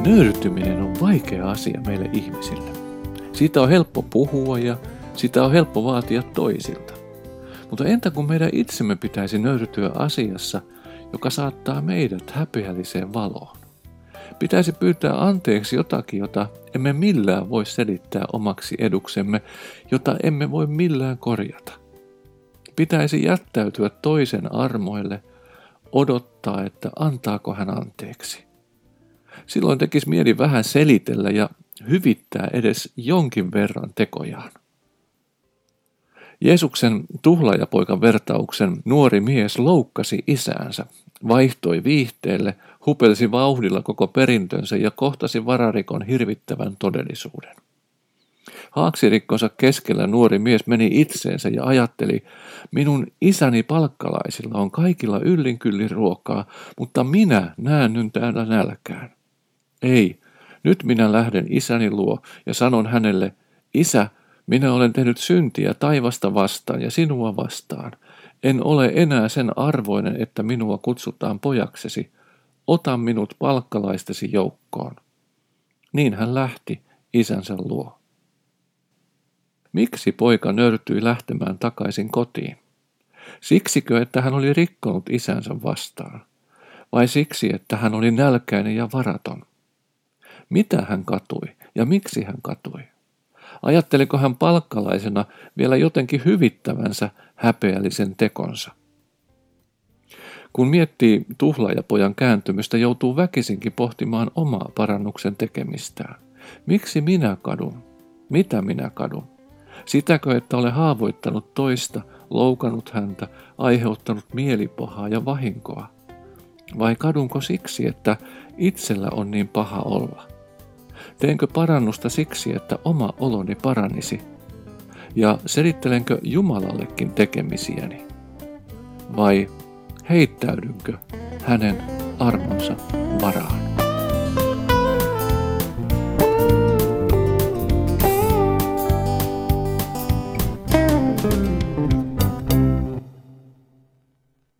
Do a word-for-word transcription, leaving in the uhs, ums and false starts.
Nöyrtyminen on vaikea asia meille ihmisille. Siitä on helppo puhua ja sitä on helppo vaatia toisilta. Mutta entä kun meidän itsemme pitäisi nöyrtyä asiassa, joka saattaa meidät häpeälliseen valoon? Pitäisi pyytää anteeksi jotakin, jota emme millään voi selittää omaksi eduksemme, jota emme voi millään korjata. Pitäisi jättäytyä toisen armoille, odottaa, että antaako hän anteeksi. Silloin tekisi mieli vähän selitellä ja hyvittää edes jonkin verran tekojaan. Jeesuksen tuhlaajapoikan vertauksen nuori mies loukkasi isäänsä, vaihtoi viihteelle, hupelsi vauhdilla koko perintönsä ja kohtasi vararikon hirvittävän todellisuuden. Haaksirikkonsa keskellä nuori mies meni itseensä ja ajatteli, minun isäni palkkalaisilla on kaikilla yllinkyllin ruokaa, mutta minä näännyn täällä nälkään. Ei, nyt minä lähden isäni luo ja sanon hänelle, isä, minä olen tehnyt syntiä taivasta vastaan ja sinua vastaan. En ole enää sen arvoinen, että minua kutsutaan pojaksesi. Ota minut palkkalaistesi joukkoon. Niin hän lähti isänsä luo. Miksi poika nöyrtyi lähtemään takaisin kotiin? Siksikö, että hän oli rikkonut isänsä vastaan? Vai siksi, että hän oli nälkäinen ja varaton? Mitä hän katui ja miksi hän katui? Ajatteliko hän palkkalaisena vielä jotenkin hyvittävänsä häpeällisen tekonsa? Kun miettii tuhlaajapojan kääntymystä, joutuu väkisinkin pohtimaan omaa parannuksen tekemistään. Miksi minä kadun? Mitä minä kadun? Sitäkö, että olen haavoittanut toista, loukannut häntä, aiheuttanut mielipahaa ja vahinkoa? Vai kadunko siksi, että itsellä on niin paha olla? Teenkö parannusta siksi, että oma oloni paranisi? Ja selittelenkö Jumalallekin tekemisiäni? Vai heittäydynkö hänen armonsa varaan?